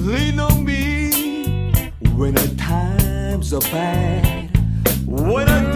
lean on me when our times are bad, when our